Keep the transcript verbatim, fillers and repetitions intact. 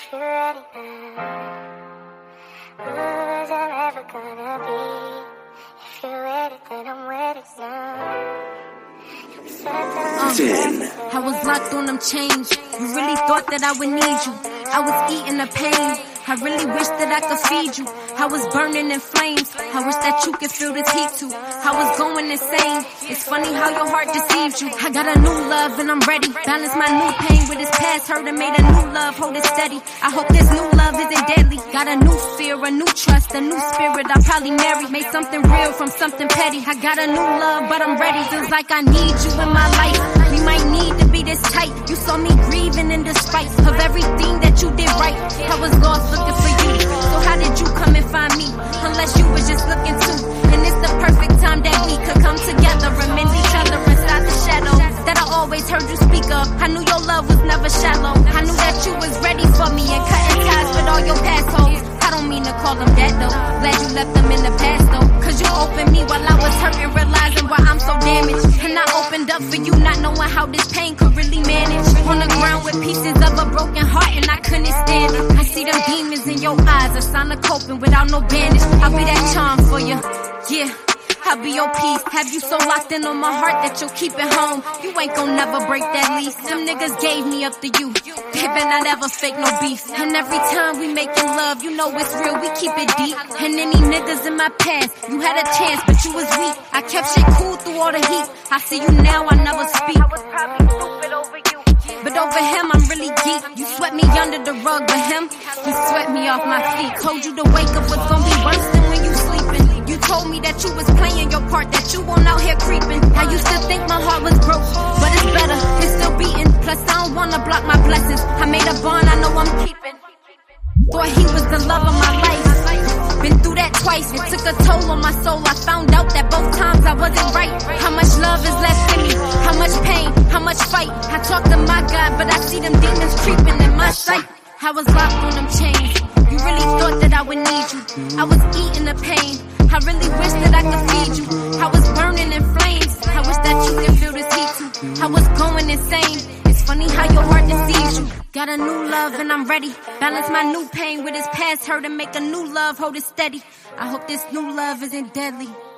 if you're ready now. Who's I'm ever gonna be? If you're ready, then I'm ready now. Uh, I was locked on them chains. You really thought that I would need you. I was eating the pain. I really wish that I could feed you. I was burning in flames. I wish that you could feel this heat too. I was going insane. It's funny how your heart deceived you. I got a new love and I'm ready. Balance my new pain with this past hurt and made a new love. Hold it steady. I hope this new love isn't deadly. Got a new fear, a new trust, a new spirit. I'll probably marry. Made something real from something petty. I got a new love, but I'm ready. Feels like I need you in my life. We might need to be this tight. You saw me grieving in despite of everything that you did right. I was lost looking for you. So how did you come and find me? Unless you was just looking too. And it's the perfect time that we could come together and mend each other inside the shadow that I always heard you speak of. I knew your love was never shallow. I knew that you was ready for me and cutting ties with all your past hoes. I don't mean to call them that though. Glad you left them in the past though. Cause you opened me while I was hurting, realizing why I'm so damaged. And I opened up for you, not knowing how this pain could really manage. On the ground with pieces of a broken heart and I couldn't stand it. I see them demons in your eyes, a sign of coping without no bandage. I'll be that charm for you, yeah. I'll be your peace. Have you so locked in on my heart that you'll keep it home? You ain't gon' never break that lease. Them niggas gave me up to you. They better not ever fake no beef. And every time we making love, you know it's real, we keep it deep. And any niggas in my past, you had a chance, but you was weak. I kept shit cool through all the heat. I see you now, I never speak. I was probably stupid over you. But over him, I'm really geek. You swept me under the rug, but him, he swept me off my feet. Told you to wake up was gonna be worse than when you sleeping. You told me that you was playing your part, that you won't out here creeping. I used to think my heart was broke, but it's better, it's still beating. Plus I don't wanna block my blessings. I made a bond I know I'm keeping. Thought he was the love of my life. Been through that twice, it took a toll on my soul. I found out that both times I wasn't right. How much love is left in me? How much pain? How much fight? I talk to my God, but I see them demons creeping in my sight. I was locked on them chains. You really thought that I would need you. I was eating the pain. I really wish that I could feed you. I was burning in flames. I wish that you could feel this heat too. I was going insane. It's funny how your heart deceives you. Got a new love and I'm ready. Balance my new pain with this past hurt and make a new love. Hold it steady. I hope this new love isn't deadly.